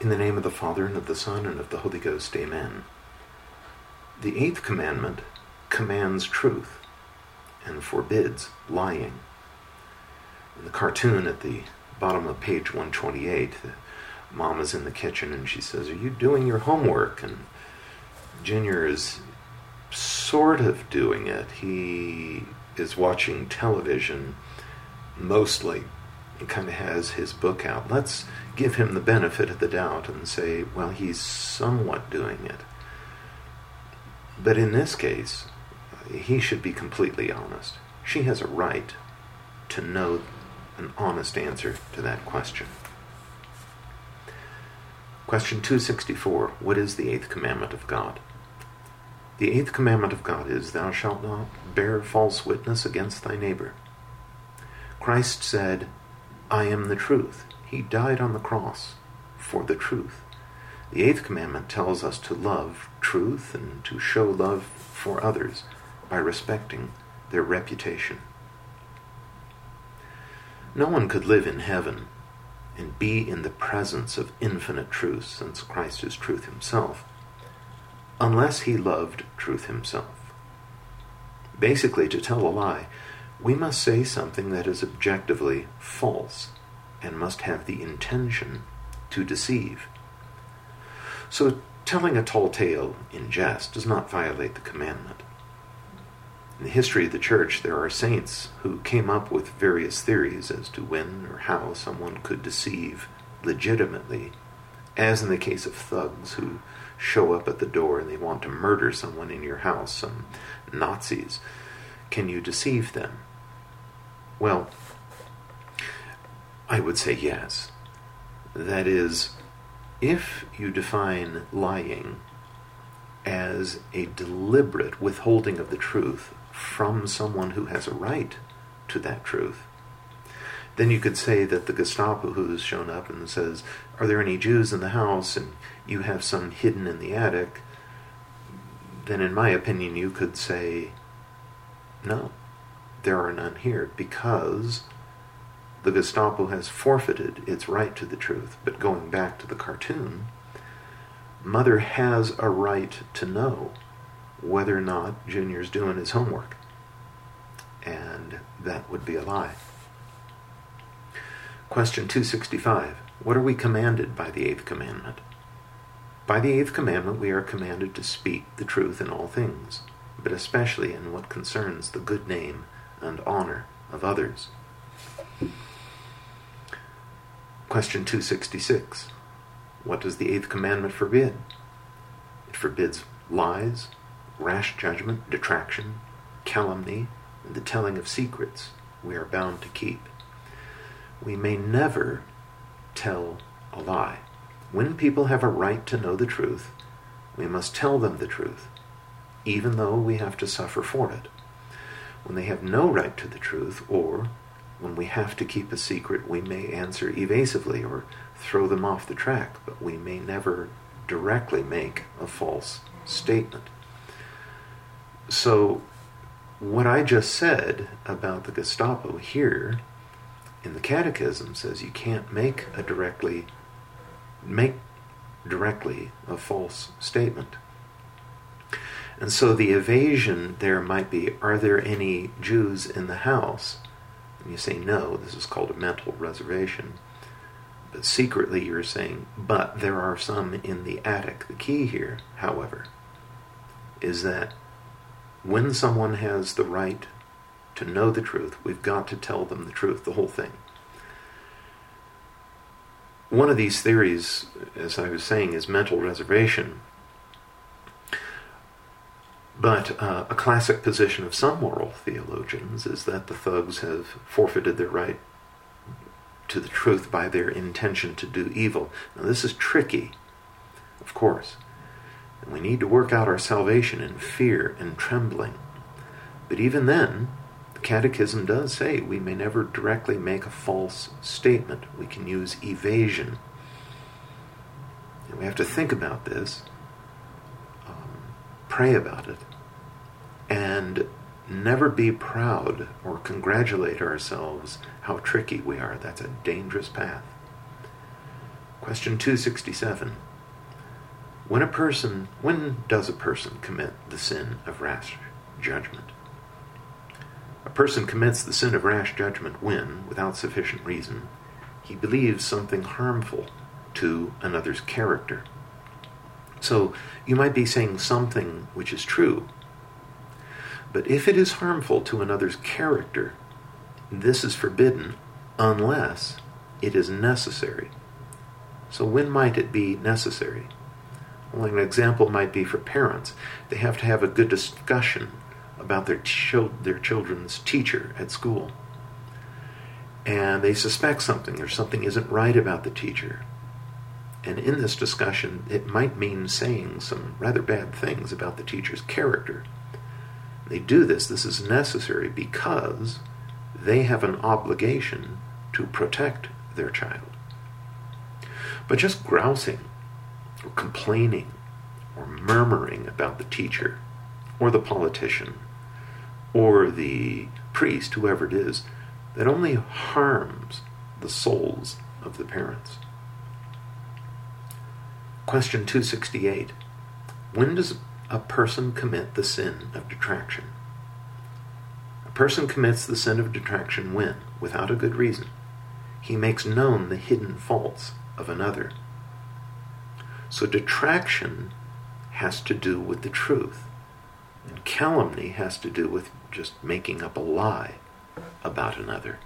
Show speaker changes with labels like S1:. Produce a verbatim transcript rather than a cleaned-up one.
S1: In the name of the Father, and of the Son, and of the Holy Ghost, amen. The eighth commandment commands truth and forbids lying. In the cartoon at the bottom of page one twenty-eight, the mom is in the kitchen and she says, "Are you doing your homework?" And Junior is sort of doing it. He is watching television mostly. He kind of has his book out. Let's give him the benefit of the doubt and say, well, he's somewhat doing it. But in this case, he should be completely honest. She has a right to know an honest answer to that question. Question two sixty-four. What is the eighth commandment of God? The eighth commandment of God is, "Thou shalt not bear false witness against thy neighbor." Christ said, "I am the truth." He died on the cross for the truth. The eighth commandment tells us to love truth and to show love for others by respecting their reputation. No one could live in heaven and be in the presence of infinite truth, since Christ is truth himself, unless he loved truth himself. Basically, to tell a lie, we must say something that is objectively false and must have the intention to deceive. So telling a tall tale in jest does not violate the commandment. In the history of the church, there are saints who came up with various theories as to when or how someone could deceive legitimately, as in the case of thugs who show up at the door and they want to murder someone in your house, some Nazis. Can you deceive them? Well, I would say yes. That is, if you define lying as a deliberate withholding of the truth from someone who has a right to that truth, then you could say that the Gestapo who has shown up and says, "Are there any Jews in the house?" and you have some hidden in the attic, then in my opinion you could say, "No, there are none here," because the Gestapo has forfeited its right to the truth. But going back to the cartoon, Mother has a right to know whether or not Junior's doing his homework. And that would be a lie. Question two sixty-five. What are we commanded by the eighth commandment? By the eighth commandment, we are commanded to speak the truth in all things, but especially in what concerns the good name and honor of others. Question two sixty-six. What does the eighth commandment forbid? It forbids lies, rash judgment, detraction, calumny, and the telling of secrets we are bound to keep. We may never tell a lie. When people have a right to know the truth, we must tell them the truth, even though we have to suffer for it. When they have no right to the truth, or when we have to keep a secret, we may answer evasively or throw them off the track, but we may never directly make a false statement. So, what I just said about the Gestapo here in the Catechism says you can't make a directly make directly a false statement. And so the evasion there might be, are there any Jews in the house? And you say no, this is called a mental reservation. But secretly you're saying, but there are some in the attic. The key here, however, is that when someone has the right to know the truth, we've got to tell them the truth, the whole thing. One of these theories, as I was saying, is mental reservation. But uh, a classic position of some moral theologians is that the thugs have forfeited their right to the truth by their intention to do evil. Now this is tricky, of course. And we need to work out our salvation in fear and trembling. But even then, the Catechism does say we may never directly make a false statement. We can use evasion. And we have to think about this, um, pray about it, and never be proud or congratulate ourselves how tricky we are. That's a dangerous path. Question two sixty-seven. When a person, when does a person commit the sin of rash judgment? A person commits the sin of rash judgment when, without sufficient reason, he believes something harmful to another's character. So you might be saying something which is true, but if it is harmful to another's character, this is forbidden unless it is necessary. So when might it be necessary? Well, an example might be for parents. They have to have a good discussion about their, ch- their children's teacher at school. And they suspect something, or something isn't right about the teacher. And in this discussion, it might mean saying some rather bad things about the teacher's character. They do this, this is necessary because they have an obligation to protect their child. But just grousing, or complaining, or murmuring about the teacher, or the politician, or the priest, whoever it is, that only harms the souls of the parents. Question two sixty-eight. When does a person commit the sin of detraction? A person commits the sin of detraction when, without a good reason, he makes known the hidden faults of another. So detraction has to do with the truth, and calumny has to do with just making up a lie about another.